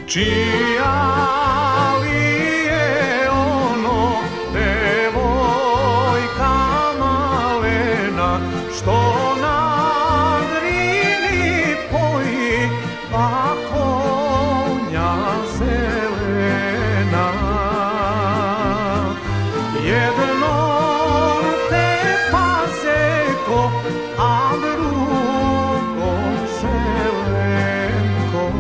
Čija li je ono devojka malena, što na Drini poji pa konja zelena? Jednom te pazeko, a drugom zelenko.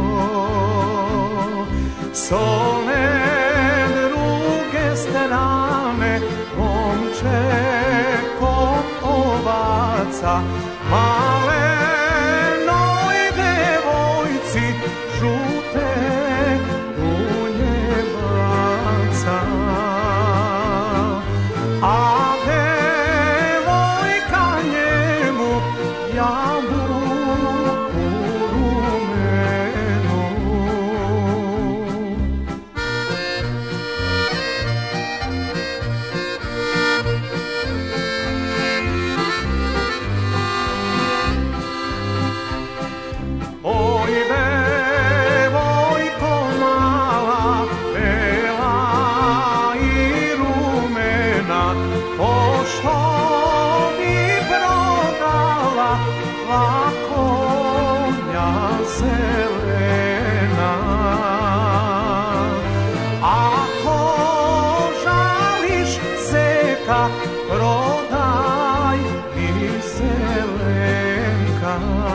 S one druge strane momče kod ovaca, malenoj devojci žute dunje baca. A devojka njemu jabuku rumenu. Oj, devojko mala, bela i rumena, pošto bi prodala dva konja zelena? Ako žališ zeka, prodaj i zelenka.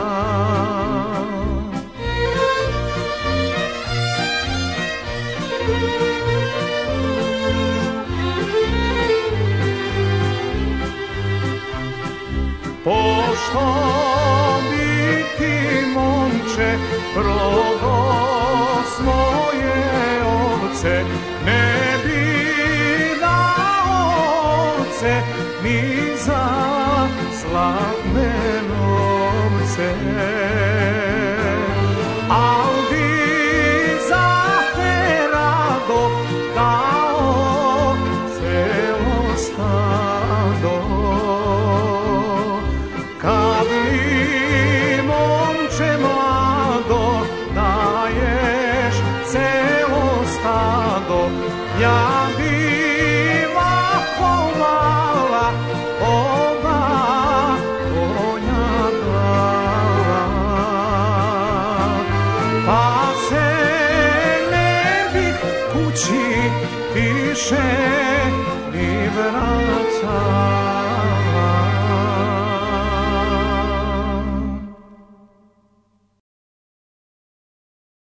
Pošto bi ti, momče, prodo svoje ovce, ne bi dao ovce ni za zlatne novce. Al bi za te rado dao celo stado. Kad mi, momče mlado, daješ celo stado, ja bi lako mala oba konja dala. Pa se ne bih kući više ni vraćala.